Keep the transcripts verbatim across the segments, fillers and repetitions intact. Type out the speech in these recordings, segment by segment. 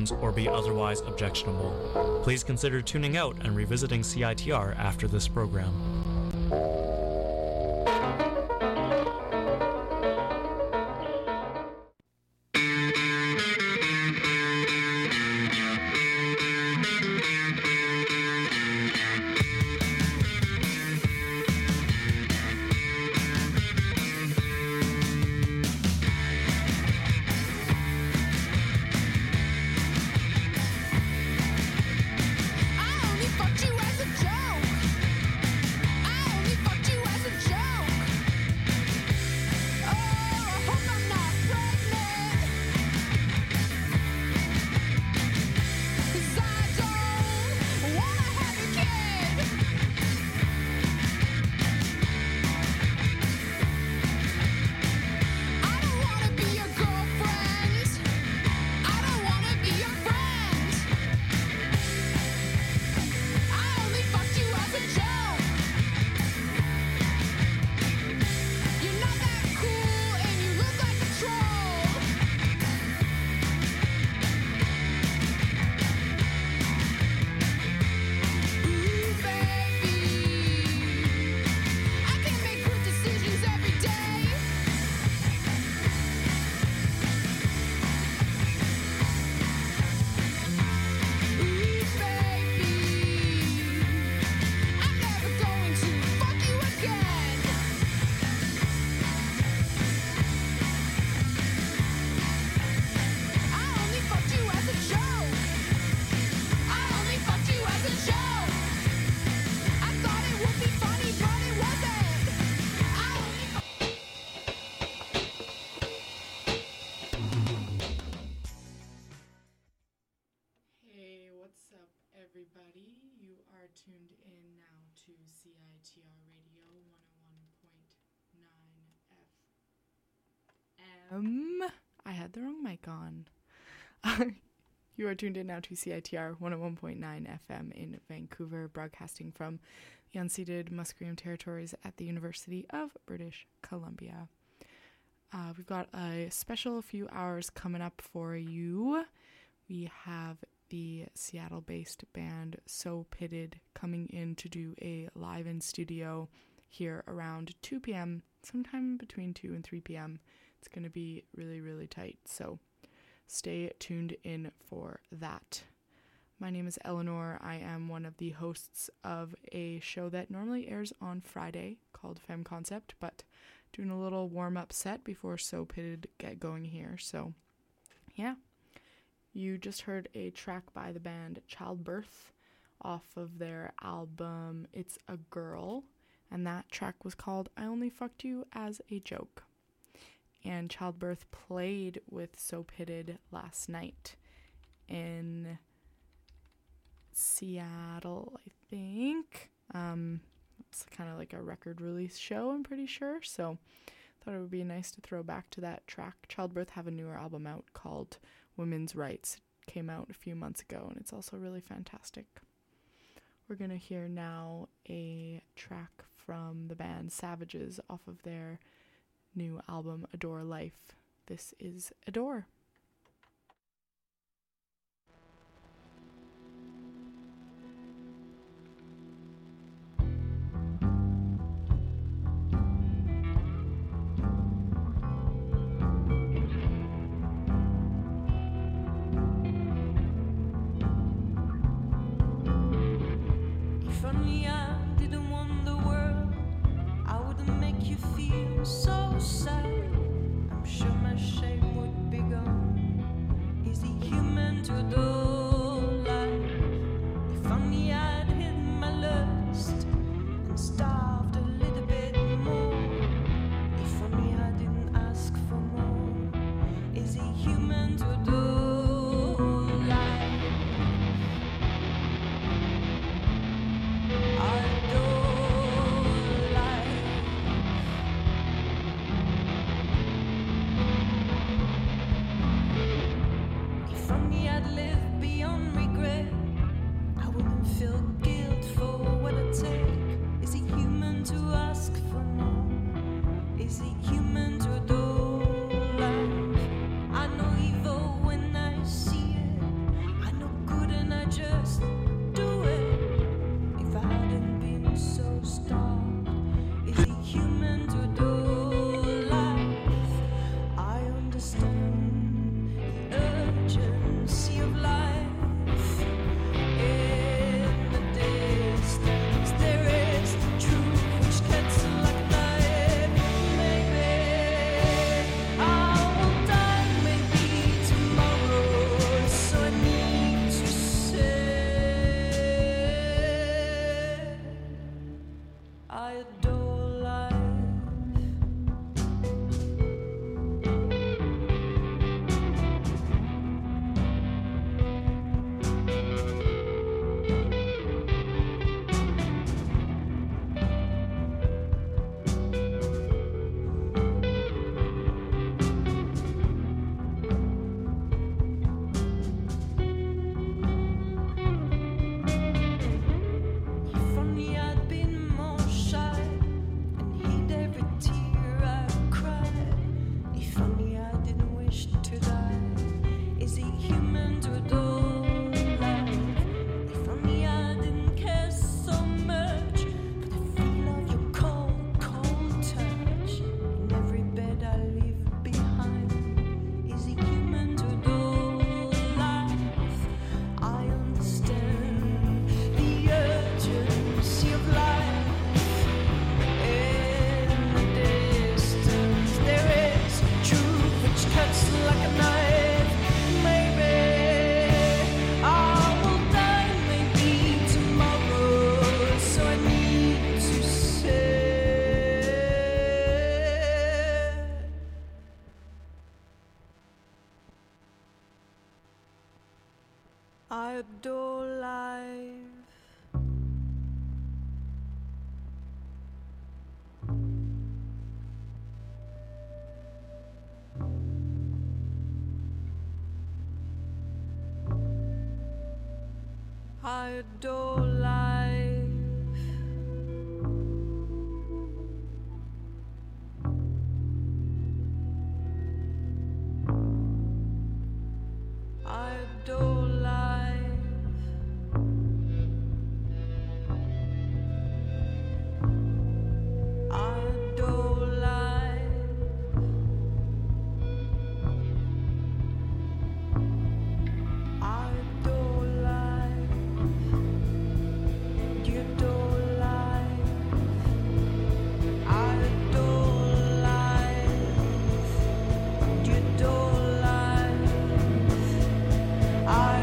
themes or be otherwise objectionable. Please consider tuning out and revisiting C I T R after this program. Everybody, you are tuned in now to C I T R Radio one oh one point nine F M. I had the wrong mic on. You are tuned in now to C I T R one oh one point nine F M in Vancouver, broadcasting from the unceded Musqueam territories at the University of British Columbia. Uh, we've got a special few hours coming up for you. We have the Seattle-based band So Pitted coming in to do a live in studio here around two p.m., sometime between two and three p.m. It's going to be really, really tight, so stay tuned in for that. My name is Eleanor. I am one of the hosts of a show that normally airs on Friday called Femme Concept, but doing a little warm-up set before So Pitted get going here, so yeah. You just heard a track by the band Childbirth off of their album It's a Girl, and that track was called I Only Fucked You as a Joke. And Childbirth played with So Pitted last night in Seattle, I think. Um, it's kind of like a record release show, I'm pretty sure, so thought it would be nice to throw back to that track. Childbirth have a newer album out called Women's Rights. It came out a few months ago, and it's also really fantastic. We're going to hear now a track from the band Savages off of their new album Adore Life. This is Adore. So sad, I'm sure my shame would be gone. Is he human to adore life? If only I'd hidden my lust and starved a little bit more. If only I didn't ask for more. Is he human to adore life? I adore. Feel guilt for what I take. Is he human to ask for more? Is he human to adore life? I know evil when I see it. I adore life. I adore life. I adore life. I adore life. I adore life. You adore life. I adore life. You adore life. I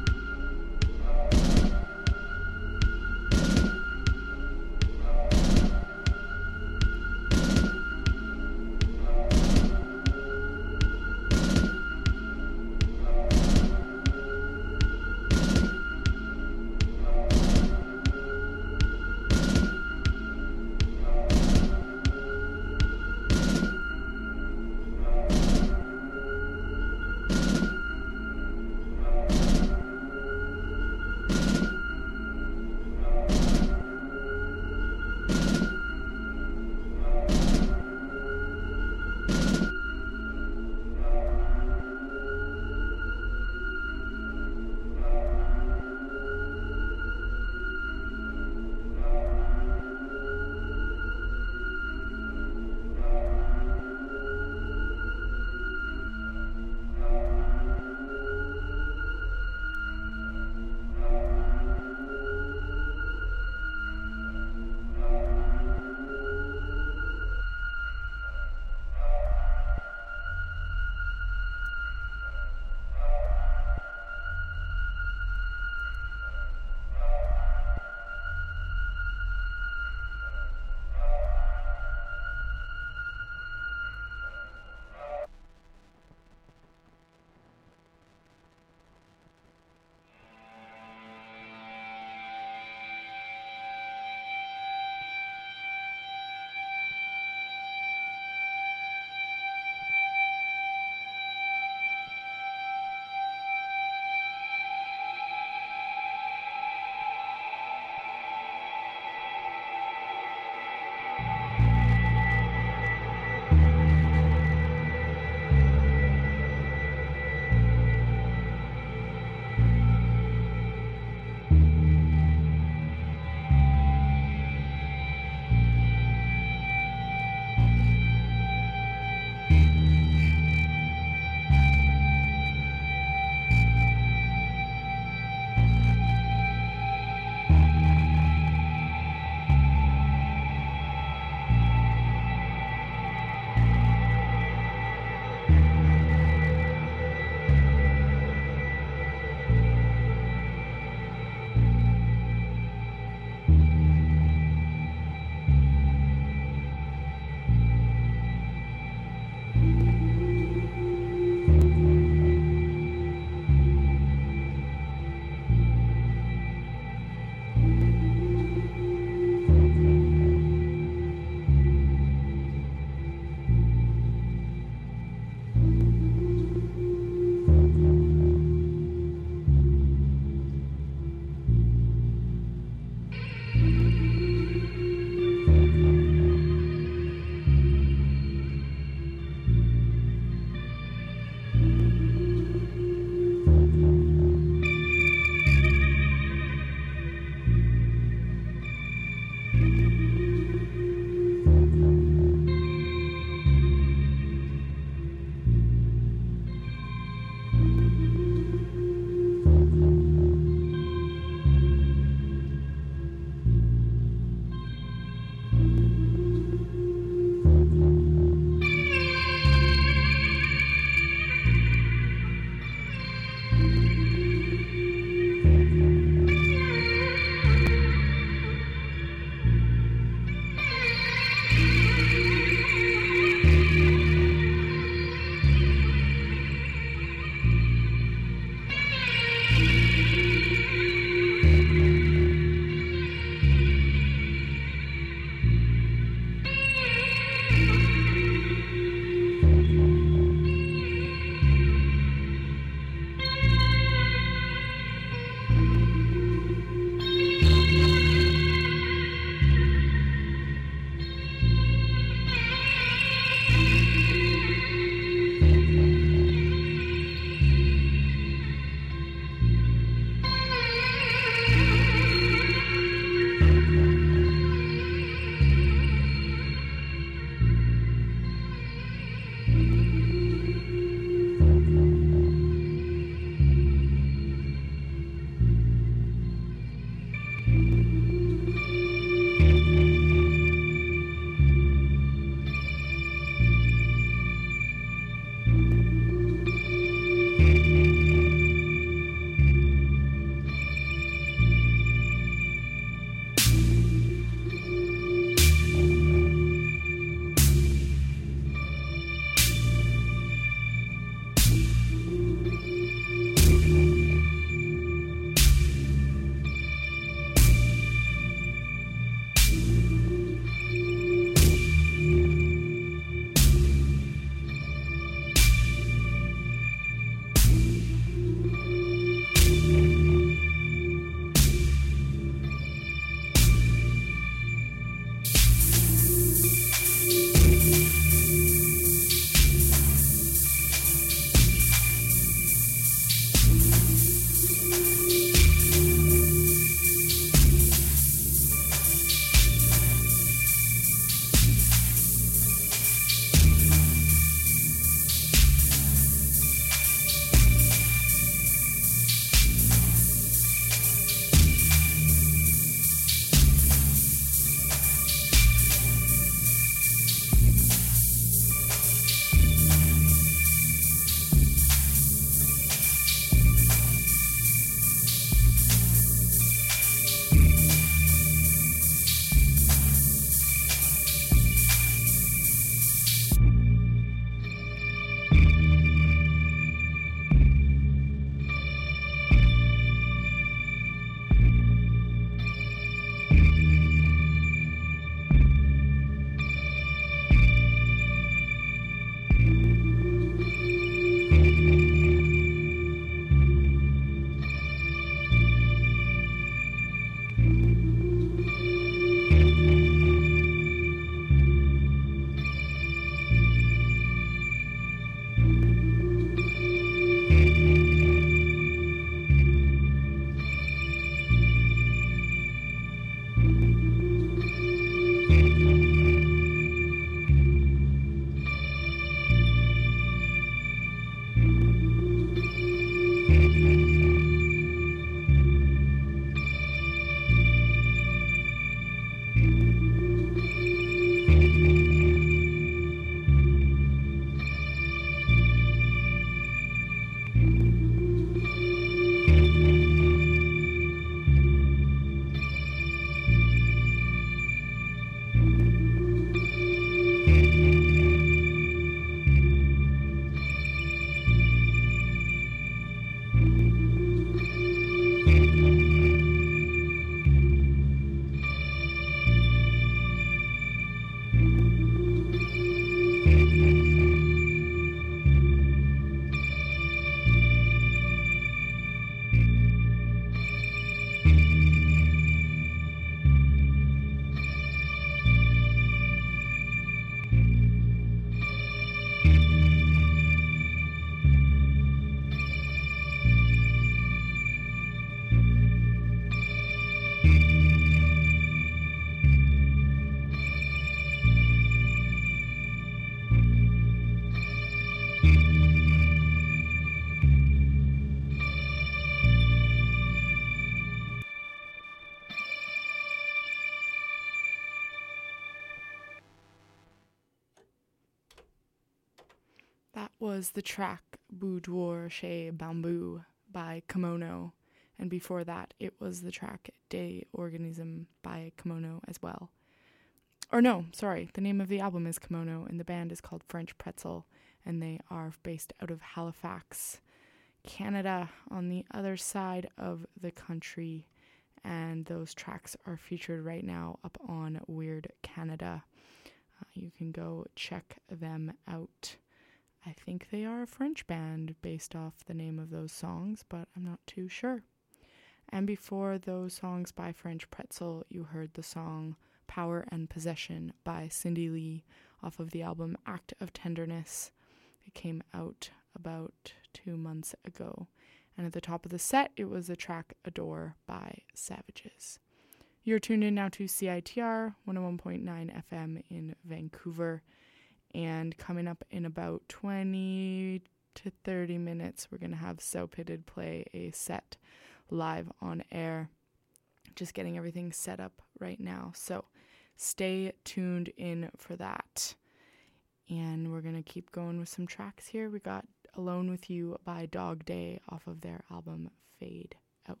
was the track Boudoir chez Bamboo by Kimono, and before that it was the track Des Organismes by Kimono as well. Or no, sorry, the name of the album is Kimono and the band is called French Pretzel, and they are based out of Halifax, Canada, on the other side of the country, and those tracks are featured right now up on Weird Canada. Uh, you can go check them out. I think they are a French band based off the name of those songs, but I'm not too sure. And before those songs by French Pretzel, you heard the song Power and Possession by Cindy Lee off of the album Act of Tenderness. It came out about two months ago. And at the top of the set, it was the track Adore by Savages. You're tuned in now to C I T R one oh one point nine F M in Vancouver. And coming up in about twenty to thirty minutes, we're going to have So Pitted play a set live on air. Just getting everything set up right now. So stay tuned in for that. And we're going to keep going with some tracks here. We got Alone With You by Dog Day off of their album Fade Out.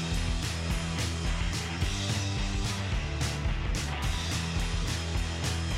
Thank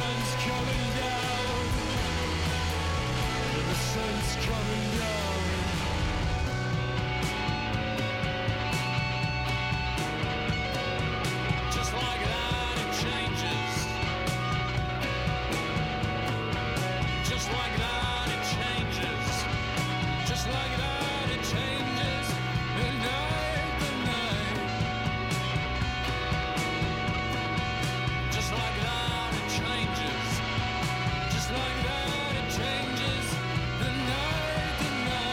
sun's coming down. The sun's coming down. Just like that it changes. Just like that it changes. Just like that it changes. The night, the night. Just like that it changes. Just like that it changes. The night, the night.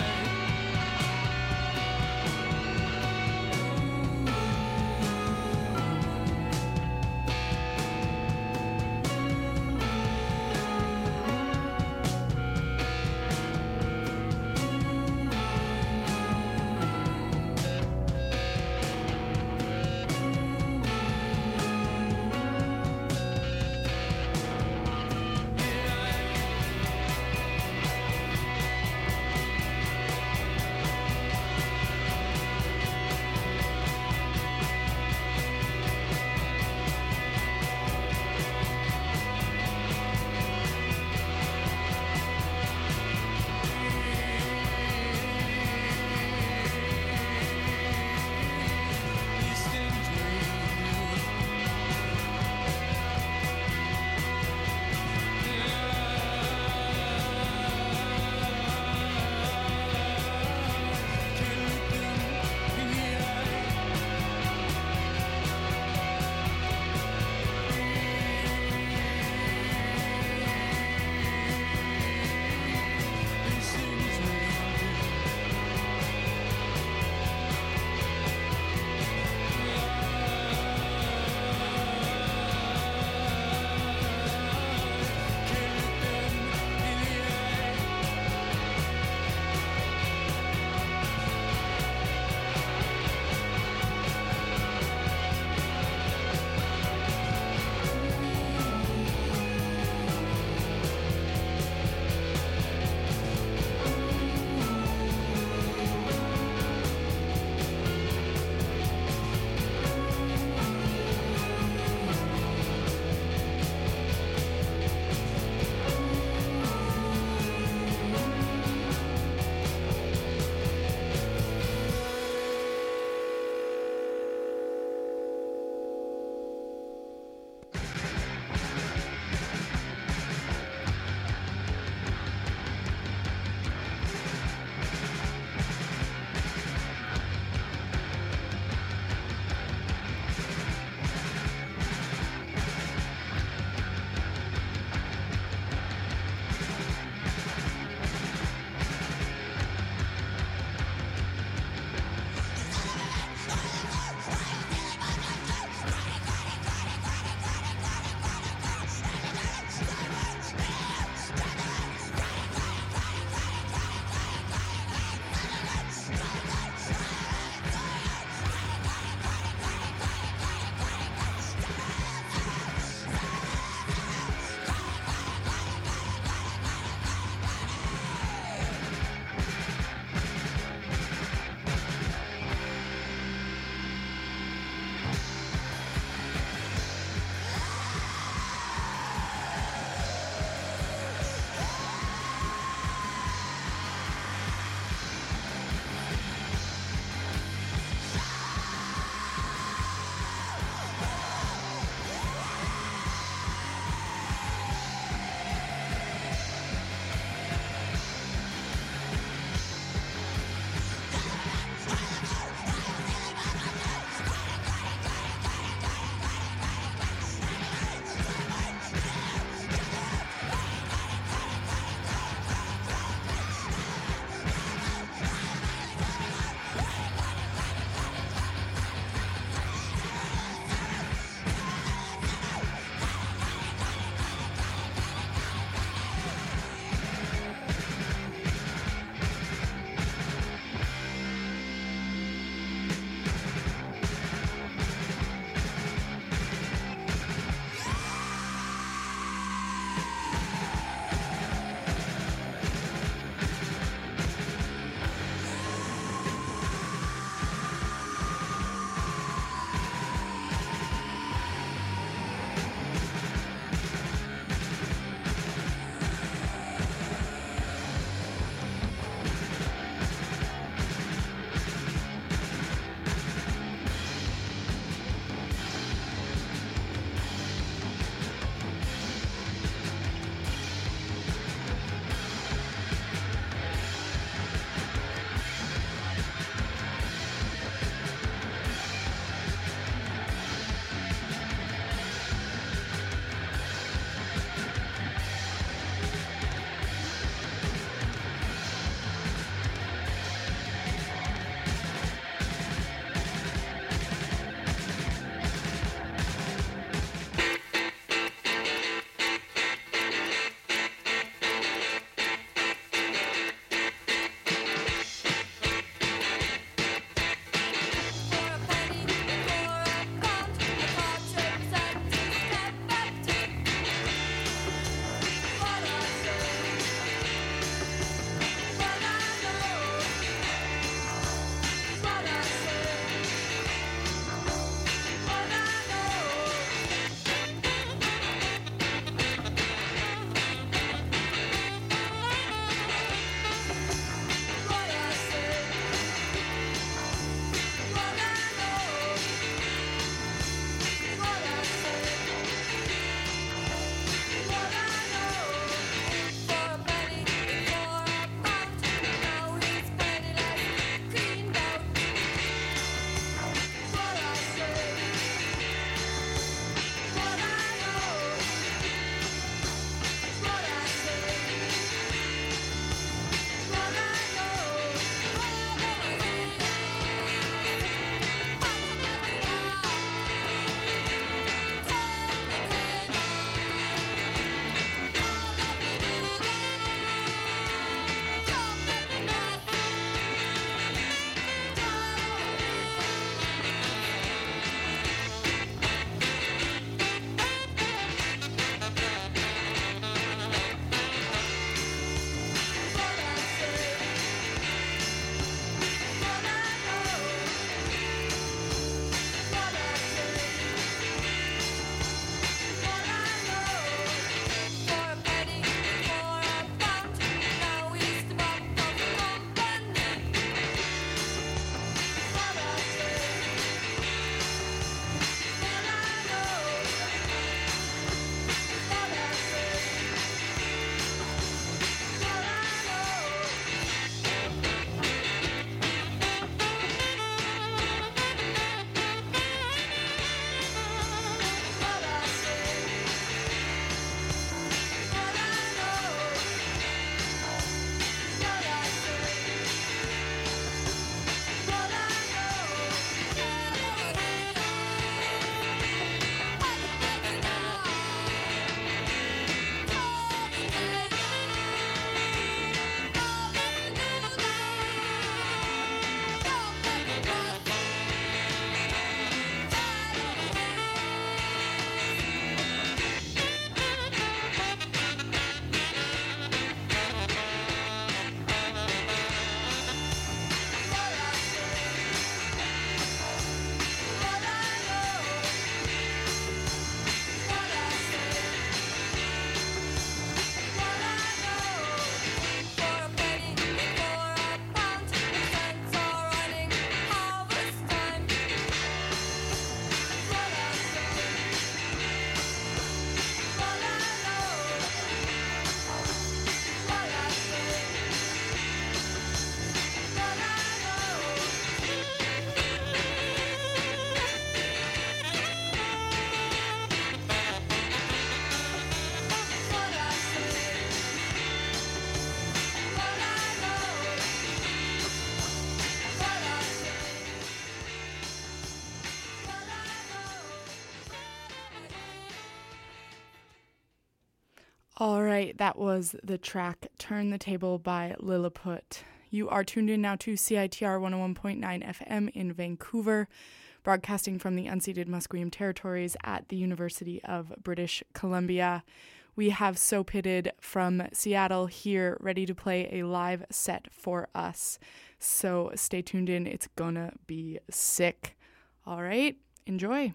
All right, that was the track Turn the Table by Lilliput. You are tuned in now to C I T R one oh one point nine F M in Vancouver, broadcasting from the unceded Musqueam territories at the University of British Columbia. We have So Pitted from Seattle here, ready to play a live set for us. So stay tuned in, it's gonna be sick. All right, enjoy.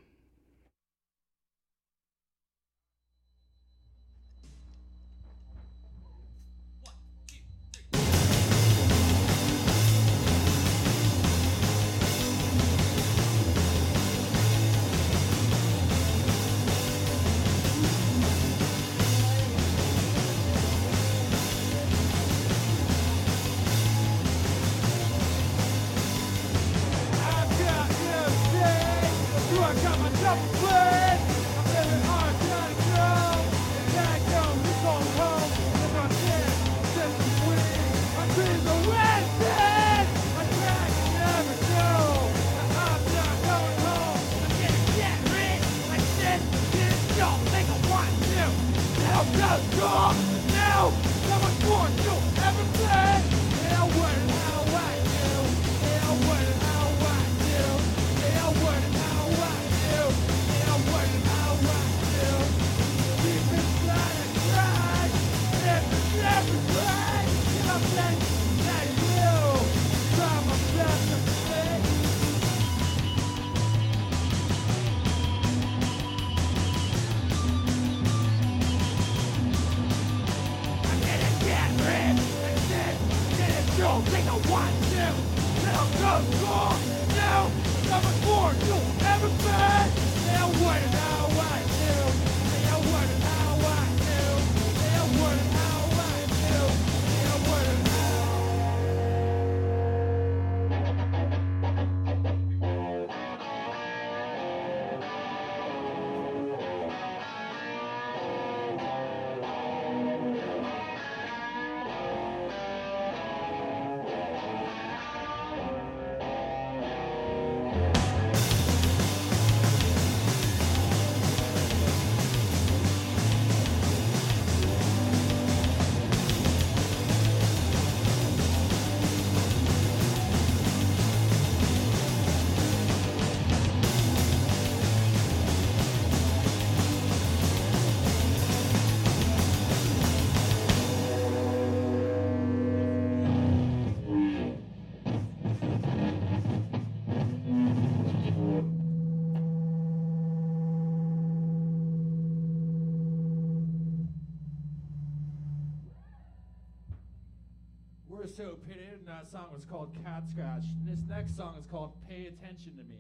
So Pitted, and that song was called Cat Scratch. And this next song is called Pay Attention to Me.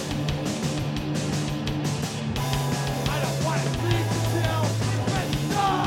No!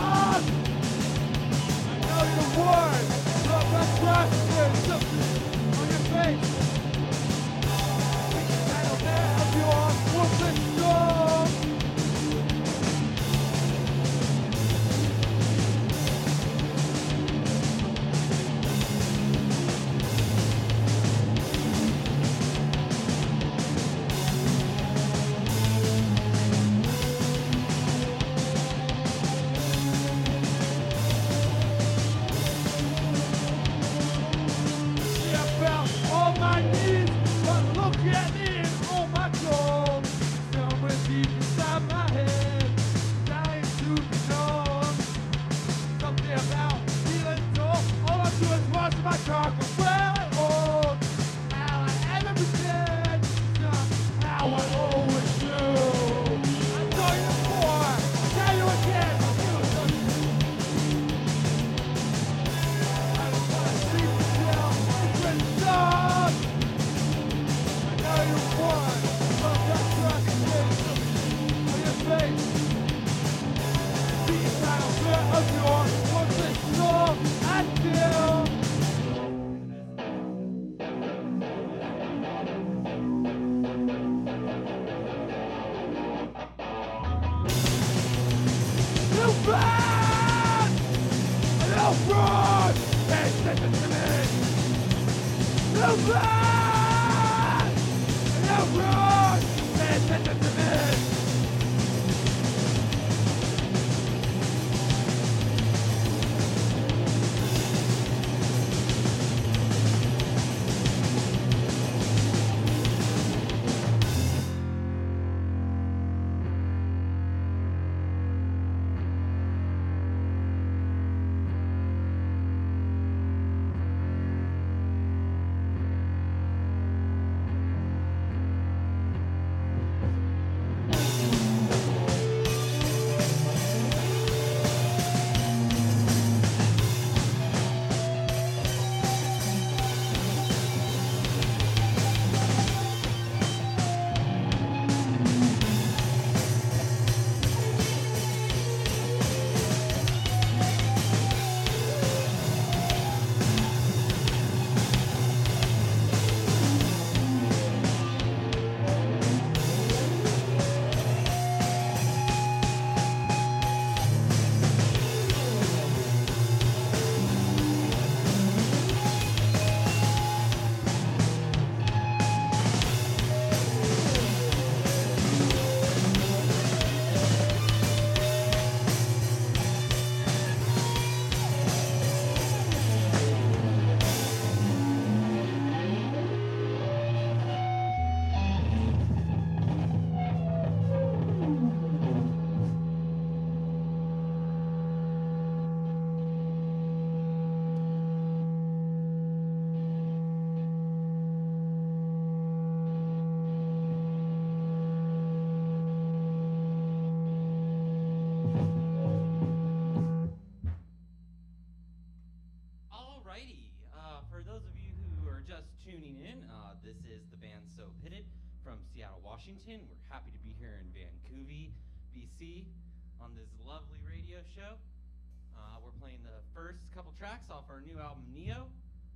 Washington. We're happy to be here in Vancouver, B C, on this lovely radio show. Uh, we're playing the first couple tracks off our new album, Neo.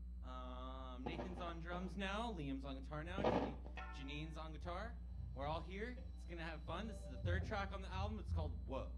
Um, Nathan's on drums now, Liam's on guitar now, Janine's on guitar. We're all here. It's gonna have fun. This is the third track on the album. It's called Whoa.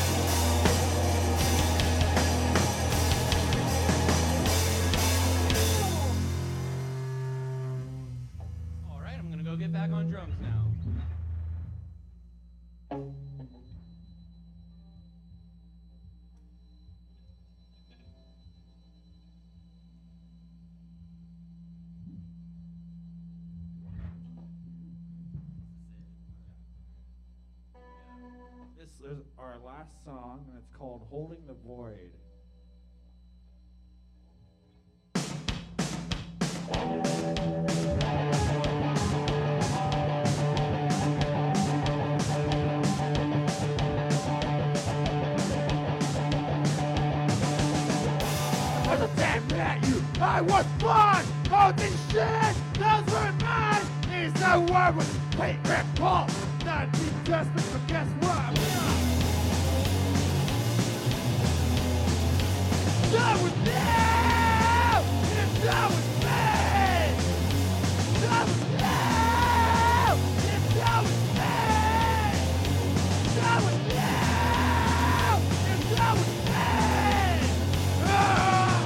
Thank This is our last song, and it's called Holding the Void. For the time that you, I was born. All this shit, those were mine. Is the war with hate and Paul. Not be desperate, but guess what? Done with now! It's done with me! Done with now! It's done with me! Done with now! It's done with me! Ah!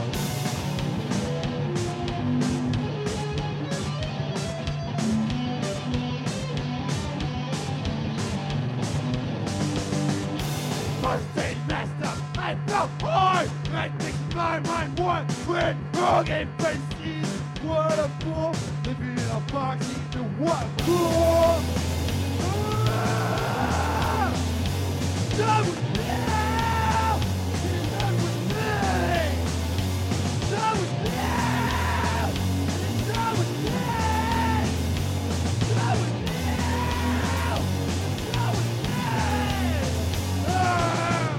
First day messed up, I felt hard. I think my mind won when Hogan faces. What a fool, living in a box, either what fool. Ah! Done with now, it's done with me. Done with now, it's done with me. Done with now, it's done with me. Ah!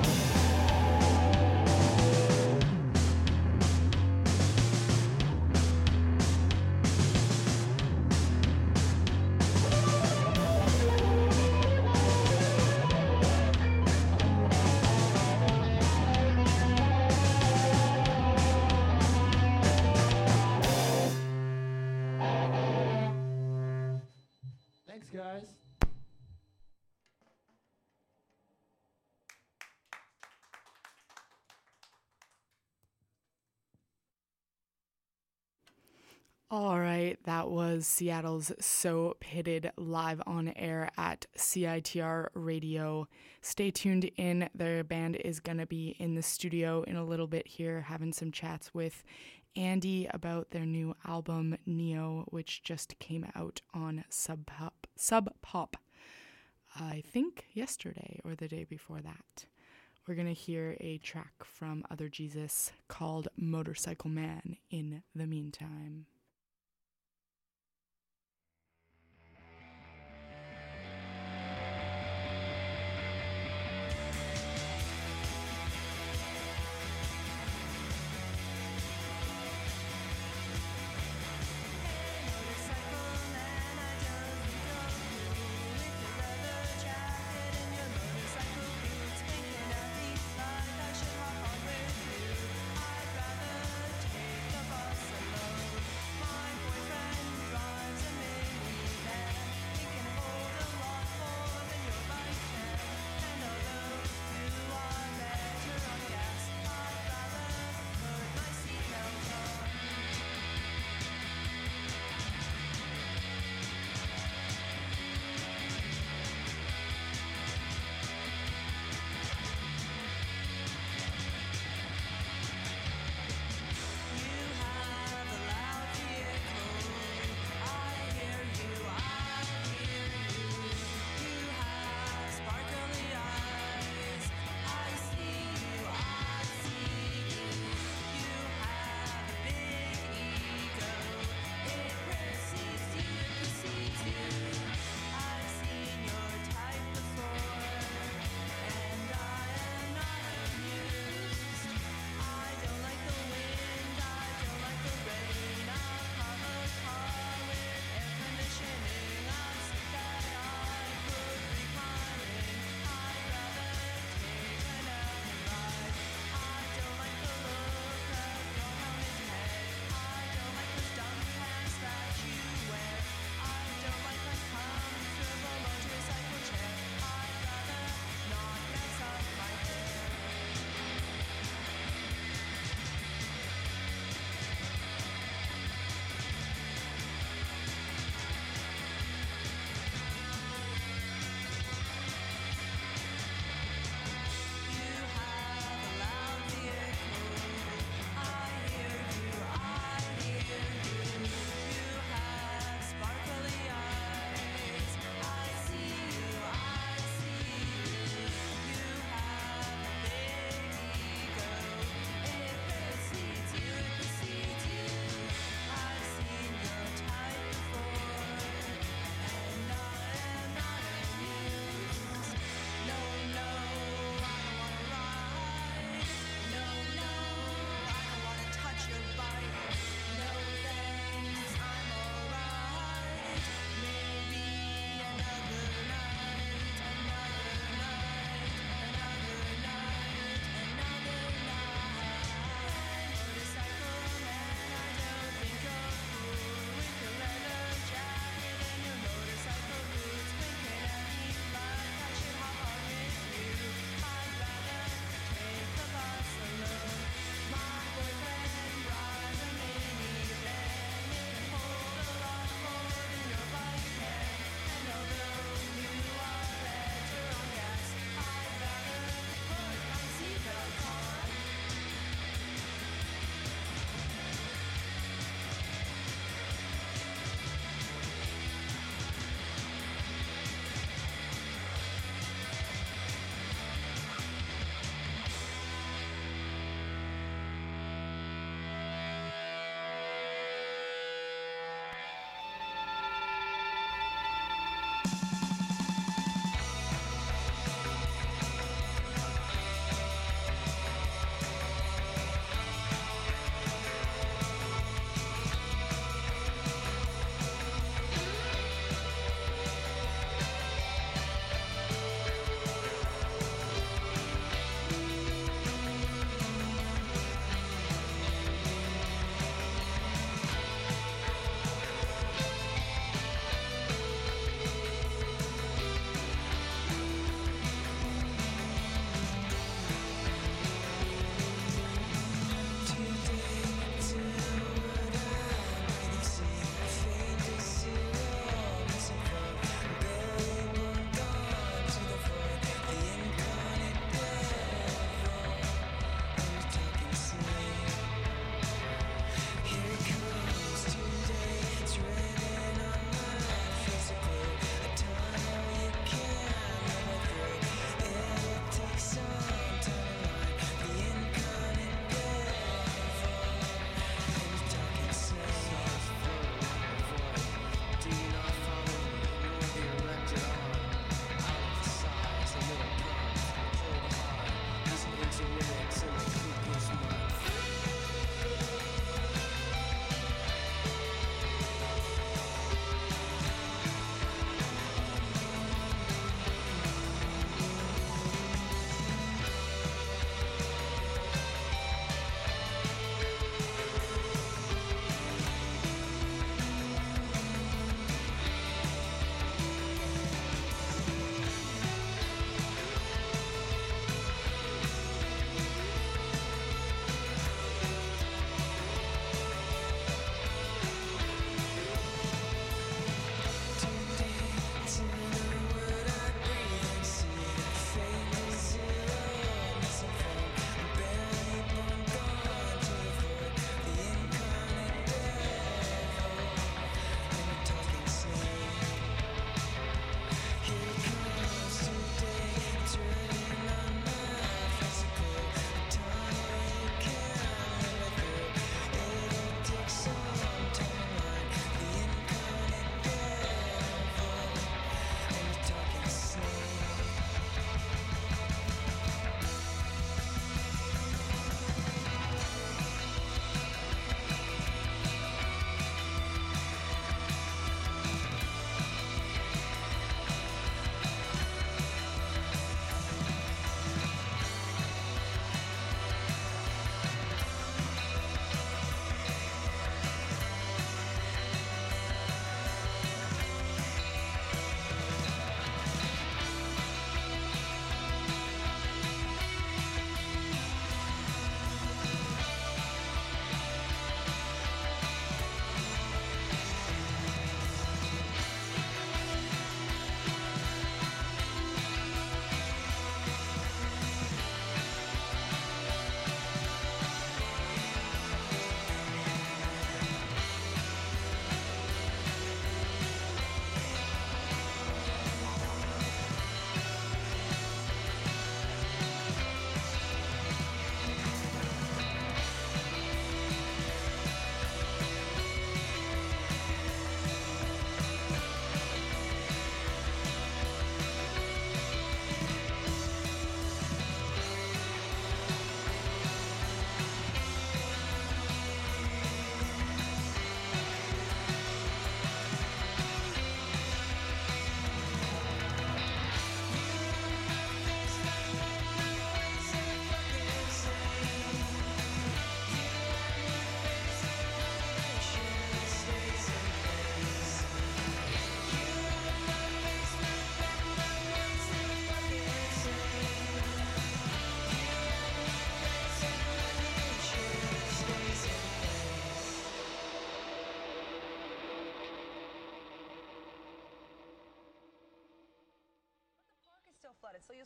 Thanks, guys. All right, that was Seattle's So Pitted live on air at C I T R Radio. Stay tuned in. Their band is going to be in the studio in a little bit here, having some chats with Andy about their new album, Neo, which just came out on Sub Pop, Sub Pop, I think yesterday or the day before that. We're going to hear a track from Other Jesus called Motorcycle Man in the meantime. I'd rather take the bus alone.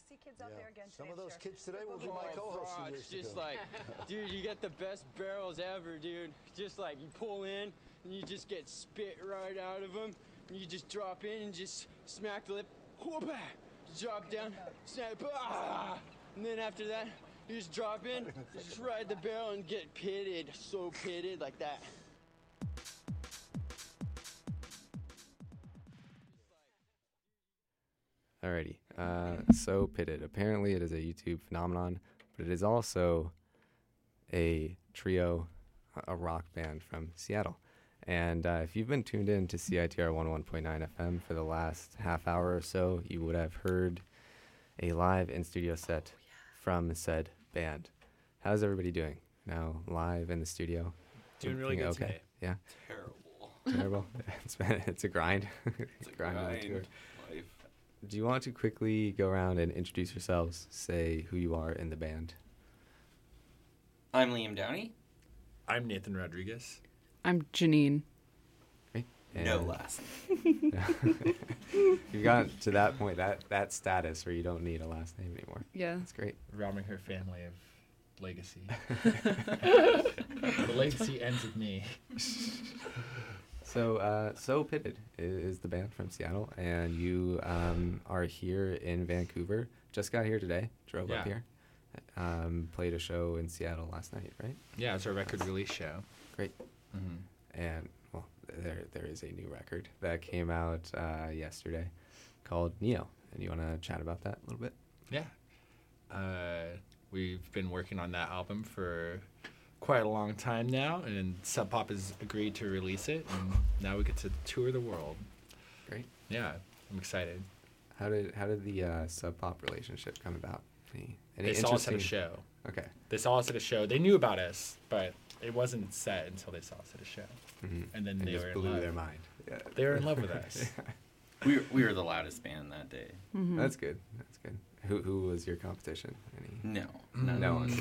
see kids out there again Some today. of those Sure. kids today will be Oh, my co-hosts. bro, who it's years just ago. like, dude, you get the best barrels ever, dude. Just like you pull in and you just get spit right out of them. And you just drop in and just smack the lip. Whoop-ah! Drop down, snap, ah! And then after that, you just drop in, you just ride the barrel and get pitted. So pitted like that. Alrighty. Uh, so pitted. Apparently, it is a YouTube phenomenon, but it is also a trio, a rock band from Seattle. And uh, if you've been tuned in to C I T R one oh one point nine F M for the last half hour or so, you would have heard a live in-studio set oh, yeah. from said band. How's everybody doing now live in the studio? Doing really good okay. today. Yeah. Terrible. Terrible. It's been, it's a grind. it's, it's a grind. grind. Life. Do you want to quickly go around and introduce yourselves? Say who you are in the band. I'm Liam Downey. I'm Nathan Rodriguez. I'm Janine. Okay. No last name. You've gotten to that point, that, that status where you don't need a last name anymore. Yeah. That's great. Robbing her family of legacy. The legacy ends with me. So, uh, So Pitted is the band from Seattle, and you um, are here in Vancouver. Just got here today, drove yeah. up here, um, played a show in Seattle last night, right? Yeah, it's our record release show. Great. Mm-hmm. And, well, there there is a new record that came out uh, yesterday called Neo, and you want to chat about that a little bit? Yeah. Uh, we've been working on that album for quite a long time now, and Sub Pop has agreed to release it, and now we get to tour the world. Great. Yeah, I'm excited. How did how did the uh, Sub Pop relationship come about? Any, any they saw us at a show. Okay. They saw us at a show. They knew about us, but it wasn't set until they saw us at a show. Mm-hmm. And then and they just were blew in love. their mind. Yeah. They were in love with us. Yeah. We were, we were the loudest band that day. Mm-hmm. That's good. That's good. Who who was your competition? Any? No. No, no one.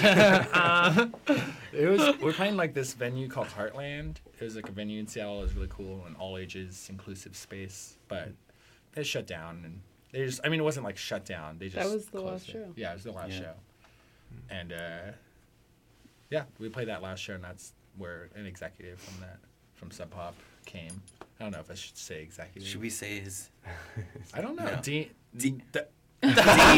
uh, it was we're playing like this venue called Heartland. It was like a venue in Seattle. It was really cool, an all ages inclusive space. But they shut down, and they just I mean it wasn't like shut down. They just that was the closed last it. show. Yeah, it was the last Yeah. show. And uh, yeah, we played that last show, and that's where an executive from that from Sub Pop came. I don't know if I should say executive. Should we say his? I don't know. No. Dean. Dean. D- Dean.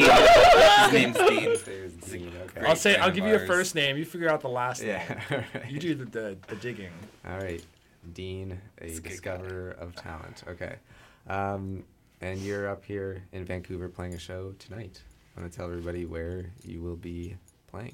His name's Dean. There's Dean. Okay. I'll say. friend I'll of give you a ours. first name. You figure out the last Yeah. name. Right. You do the, the the digging. All right. Dean, a He's a good discoverer of talent. Okay. Um, and you're up here in Vancouver playing a show tonight. I want to tell everybody where you will be playing.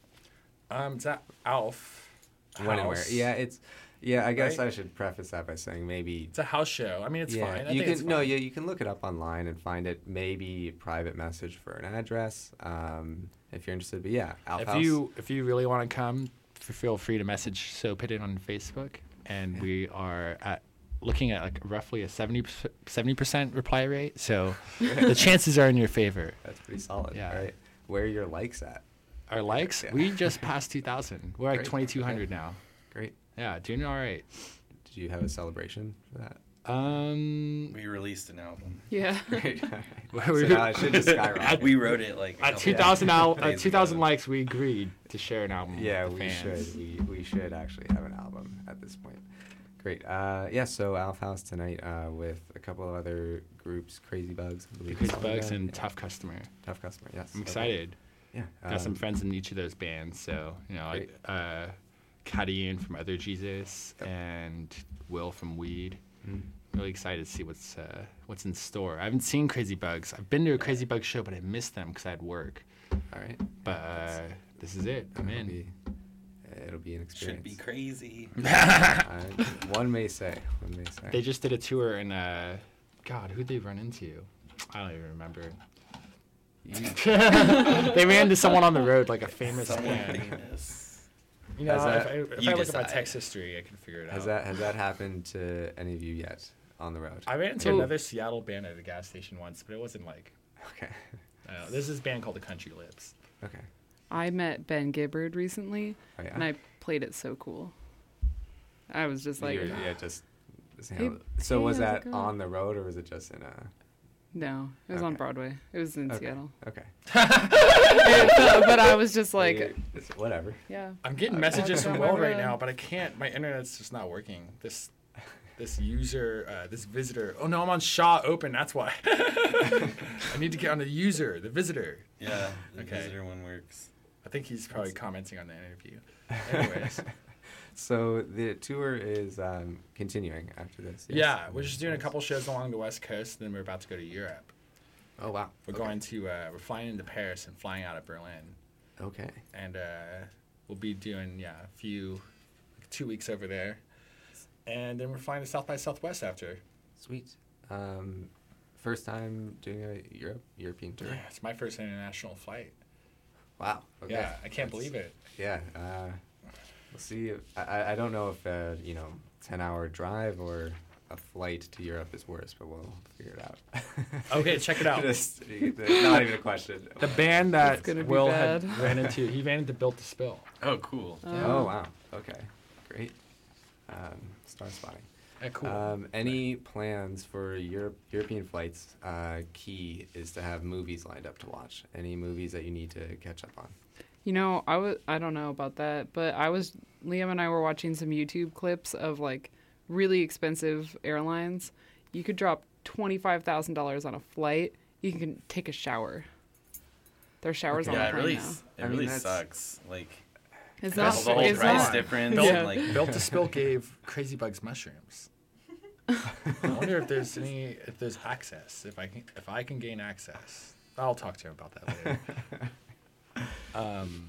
Um, it's at Alf. When and where? House. Yeah, it's. Yeah, I guess Right? I should preface that by saying maybe. It's a house show. I mean, it's yeah, fine. I you think can it's no, fine. yeah, you can look it up online and find it. Maybe private message for an address, um, if you're interested. But yeah, Alf If House. you if you really want to come, f- feel free to message So Pitted on Facebook, and Yeah. we are at looking at like roughly a seventy percent reply rate. So the chances are in your favor. That's pretty solid. Yeah. Right. Where are your likes at? Our likes, Yeah. we just passed two thousand. We're like Great. twenty-two hundred now. Great. Yeah, doing all right. Did you have a celebration for that? Um, We released an album. Yeah. Great. We- so now it should just skyrocket. We wrote it like a at couple two thousand al- at days two thousand ago. likes, we agreed to share an album. Yeah, with the we fans. should. We we should actually have an album at this point. Great. Uh, yeah. So Alf House tonight uh, with a couple of other groups, Crazy Bugs, I believe Crazy it's called, Bugs uh, and yeah. Tough Customer. Tough Customer. Yes. I'm Okay. excited. Yeah. Got some um, friends in each of those bands, so you know, like uh, Caddy from Other Jesus Yep. and Will from Weed. mm. Really excited to see what's uh, what's in store. I haven't seen Crazy Bugs. I've been to a Crazy Bugs show, but I missed them because I had work. All right. But uh, this is it. I'm it'll in. Be, it'll be an experience. Should be crazy. uh, one may say. One may say. They just did a tour in uh, God, who'd they run into? I don't even remember. They ran into someone on the road, like a famous Someone man. famous. You know, Has if that- I, if You I look at my decide. text history, I can figure it Has out. that has that happened to any of you yet on the road? I ran into Oh. another Seattle band at a gas station once, but it wasn't like. Okay. I don't know. There's this band called the Country Lips. Okay. I met Ben Gibbard recently, Oh, yeah? and I played it so cool. I was just like, You were- yeah, just. just Hey- handle it. So hey, was how's it that going? on the road or was it just in a? No, it was Okay. on Broadway. It was in Okay. Seattle. Okay. It felt- but I was just like, Hey, it's- whatever. yeah. I'm getting Uh, messages from okay. Will right now, but I can't. My internet's just not working. This this user, uh, this visitor. Oh no, I'm on Shaw Open. That's why. I need to get on the user, the visitor. Yeah, the Okay. visitor one works. I think he's probably commenting on the interview. Anyways, So the tour is um, continuing after this. yes? yeah, we're just doing a couple shows along the West Coast, and then we're about to go to Europe. Oh wow. We're Okay. going to uh, we're flying into Paris and flying out of Berlin, Okay. and uh, we'll be doing yeah a few like two weeks over there, and then we're flying to South by Southwest after. Sweet. Um, first time doing a Europe European tour. Yeah, it's my first international flight. Wow. Okay. Yeah, I can't That's- believe it. Yeah. Uh, we'll see. If, I I- I don't know if uh, you know ten hour drive or a flight to Europe is worse, but we'll figure it out. Okay, check it out. Just, not even a question. The band that It's gonna be Will had bad. ran into, he ran into Built to Spill. Oh, cool. Oh wow. Okay. Great. Um, star spotting. Yeah, cool. Um, any plans for Europe, European flights? Uh, key is to have movies lined up to watch. Any movies that you need to catch up on? You know, I was I don't know about that, but I was Liam and I were watching some YouTube clips of like really expensive airlines. You could drop twenty-five thousand dollars on a flight. You can take a shower. There's showers on Yeah, the it plane really, now. s- it I mean, really that's- sucks. Like It's the not. whole- the whole it's price not, difference. Yeah. and, like Built to Spill gave Crazy Bugs mushrooms. I wonder if there's any if there's access. If I can if I can gain access, I'll talk to him about that later. um,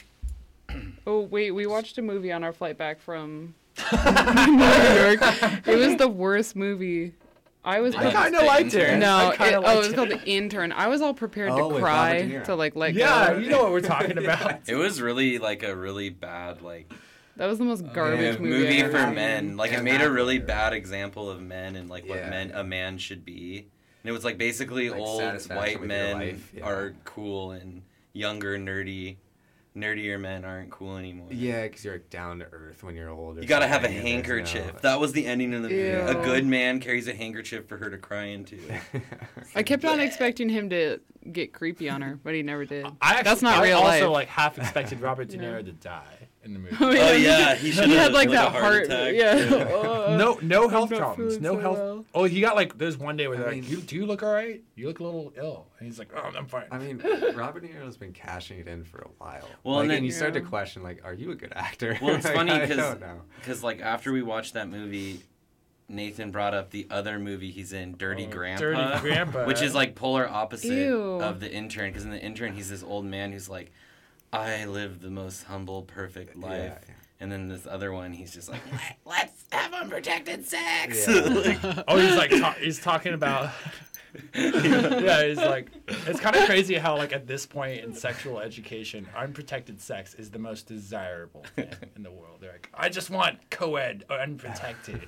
Oh wait, we watched a movie on our flight back from New York. It was the worst movie. I was. I about- kinda liked it. No, I kinda it, oh, it was liked called it. The Intern. I was all prepared Oh, to with Robert cry De Niro. to like let yeah, go. you know what we're talking about. it was really like a really bad like That was the most garbage yeah, movie. movie I ever for seen. men. Like it And made a that really one. bad example of men and like what Yeah. men a man should be. And it was like basically Like old satisfaction white with your men life, yeah. are cool and younger nerdy, nerdier men aren't cool anymore. Yeah, because you're down to earth when you're older. You gotta have a handkerchief. That was the ending of the movie. Ew. A good man carries a handkerchief for her to cry into. I kept on expecting him to get creepy on her, but he never did. I actually, That's not I real also life. like half expected Robert De Yeah. Niro to die in the movie. Oh Oh yeah, he should He have had like, a that heart heart. attack. Yeah. Uh, No, no health not problems. feeling No so health. well. Oh, he got like there's one day where they're I like, mean- "You do you look all right? You look a little ill." And he's like, "Oh, I'm fine." I mean, Robert De Niro's been cashing it in for a while. Well, like, and and, then- you start to Yeah. question, like, are you a good actor? Well, it's Like, funny I because don't know. because like after we watched that movie, Nathan brought up the other movie he's in, Dirty Oh, Grandpa, Dirty Grandpa. which is like polar opposite Ew. of the intern. Because in the intern, he's this old man who's like, I live the most humble, perfect life. Yeah, yeah. And then this other one, he's just like, "Let- let's have unprotected sex. Yeah. Like, Oh, he's like ta- he's talking about. yeah, he's like, it's kind of crazy how like at this point in sexual education, unprotected sex is the most desirable thing in the world. They're like, I just want co-ed or unprotected.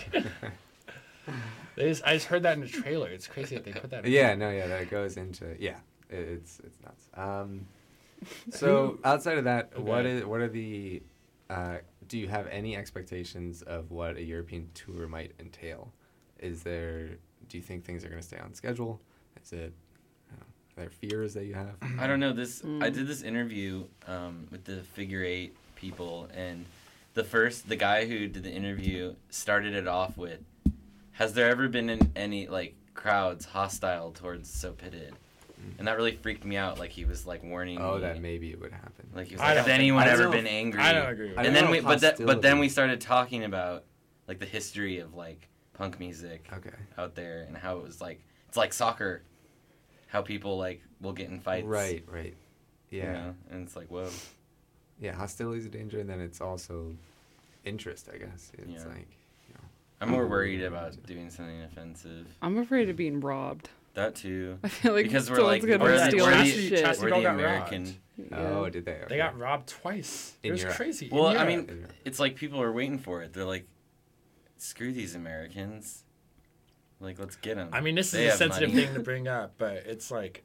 they just, I just heard that in the trailer. It's crazy that they put that. in Yeah, no, yeah, that goes into yeah, it, it's it's nuts. Um, so outside of that, what Okay. is what are the? Uh, do you have any expectations of what a European tour might entail? Is there? Do you think things are going to stay on schedule? Is it? I don't know, are there fears that you have? I don't know. This Mm. I did this interview um, with the figure eight people, and the first the guy who did the interview started it off with, "Has there ever been in any like crowds hostile towards So Pitted?" And that really freaked me out. Like he was like warning Oh, me. that maybe it would happen. Like he was I like, don't "Has think- anyone I don't ever know been if- angry?" I don't agree with I And don't then know we, if but that, but then hostility- we started talking about like the history of like punk music Okay. out there and how it was like it's like soccer, how people like will get in fights. Right, right. Yeah. You know? And it's like, whoa. Yeah, hostility is a danger, and then it's also interest, I guess. It's Yeah. like, you know. I'm more worried about doing something offensive. I'm afraid of being robbed. That too. I feel like Because we're someone's like gonna we're the, steal we're my the, shit. Chastity we're Doll the got American. Yeah. Oh, did they? Okay. They got robbed twice. In it was Europe. crazy. Well, In I Europe. mean, it's like people are waiting for it. They're like, screw these Americans. Like, let's get them. I mean, this They is a have sensitive money. thing to bring up, but it's like,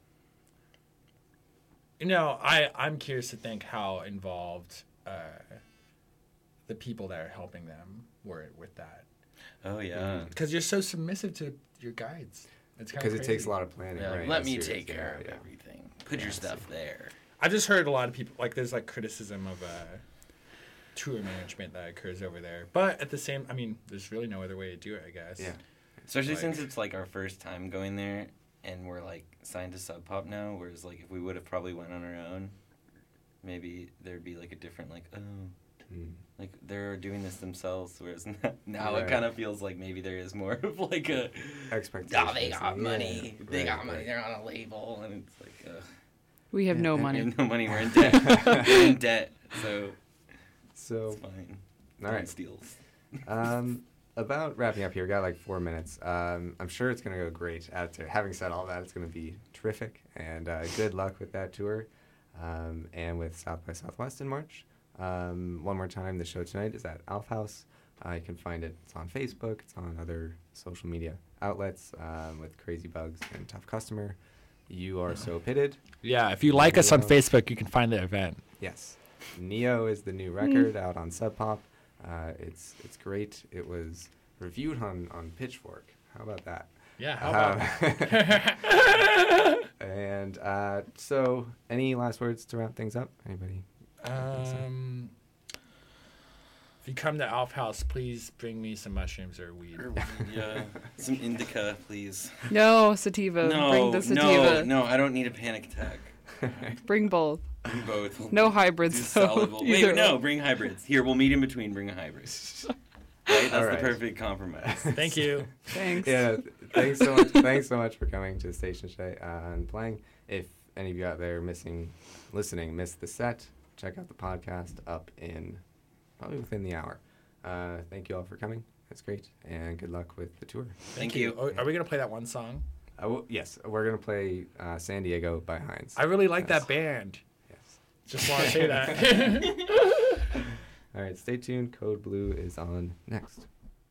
you know, I I'm curious to think how involved uh, the people that are helping them were with that, Oh yeah. because you're so submissive to your guides. It's kinda because it takes crazy. a lot of planning. Yeah, right? let A me series, take care yeah, of yeah. everything. Put Yeah, your so- stuff there. I've just heard a lot of people like there's like criticism of uh, tour management that occurs over there, but at the same, I mean, there's really no other way to do it, I guess. Yeah. Especially Like- since it's like our first time going there, and we're like signed to Sub Pop now. Whereas like if we would have probably went on our own, maybe there'd be like a different like oh, Mm. like they're doing this themselves. Whereas now, now Right. it kind of feels like maybe there is more of like a Expectations. oh they got yeah, money, they right, got money, right. they're on a label, and it's like ugh. We have no We money. have no money. We're in debt. We're in debt. So So, it's fine. all right. Steals. Um, about wrapping up here, we got like four minutes. Um, I'm sure it's going to go great. After having said all that, it's going to be terrific, and uh, good luck with that tour, um, and with South by Southwest in March. Um, one more time, the show tonight is at Alf House. Uh, you can find it. It's on Facebook. It's on other social media outlets um, with Crazy Bugs and Tough Customer. You Are So Pitted. Yeah, if you like us on Neo. Facebook, you can find the event. Yes. Neo is the new record out on Sub Pop. Uh, it's it's great. It was reviewed on, on Pitchfork. How about that? Yeah, how about Um, And uh, so, any last words to wrap things up? Anybody? Um, if you come to Alf House, please bring me some mushrooms or weed. Or weed, yeah. Some indica, please. No, sativa. No, Bring the no, sativa. no. I don't need a panic attack. Bring both. Bring both. No Do hybrids. though, soluble. Wait, either no. one. Bring hybrids. Here, we'll meet in between. Bring a hybrid. Right? That's All the right. perfect compromise. Thank you. Thanks. Yeah, th- thanks so much. Thanks so much for coming to the station today uh, and playing. If any of you out there missing, listening, missed the set, check out the podcast up in probably within the hour. Uh, thank you all for coming. That's great, and good luck with the tour. Thank you. Oh, are we gonna play that one song? Uh, well, yes, we're gonna play uh, San Diego by Heinz. I really like Yes. that band. Yes. Just want to say that. All right, stay tuned. Code Blue is on next.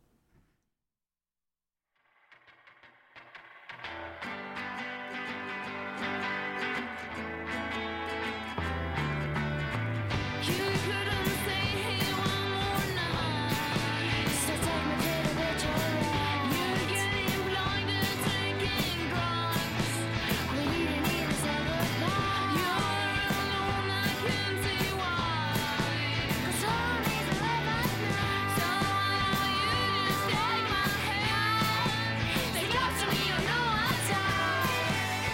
You couldn't stay here one more night. So take me to the beach, alright. You're getting blinded, taking drugs. We didn't even say goodbye. You're alone, I can see why. 'Cause home is a love at night. So why don't you just take my hand? Stay close to me, you know I'm tired.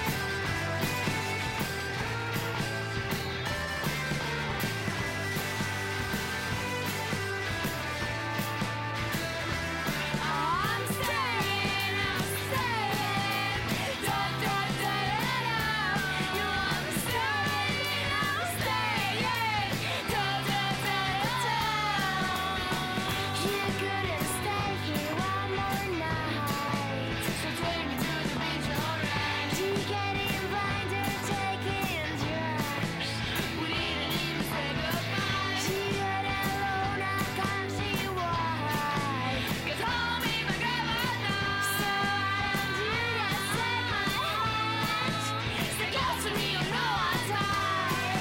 I'm staying, I'm staying. Da da da da da. You understand? I'm staying. Da da da da da. You couldn't stay here one more night. So take me to the beach, alright. You getting blinded, taking drugs. We didn't even say goodbye. She got alone, I can't see why. 'Cause home is my girl at night. So why don't you just take my hand? Stay close to me, you know I'm tired.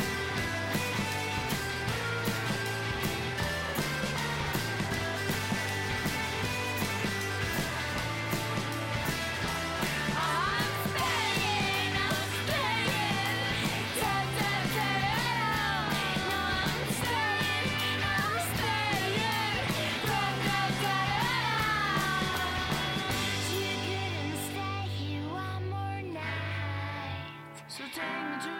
I'm staying, I'm staying. Da da da da. No, I'm staying, I'm staying. Da da da da. You couldn't stay here one more night. So take me to